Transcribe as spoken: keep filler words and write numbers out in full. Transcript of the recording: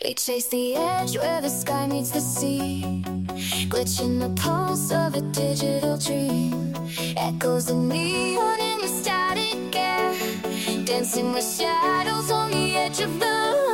We chase the edge where the sky meets the sea, glitching the pulse of a digital dream. Echoes of neon in the static air, dancing with shadows on the edge of the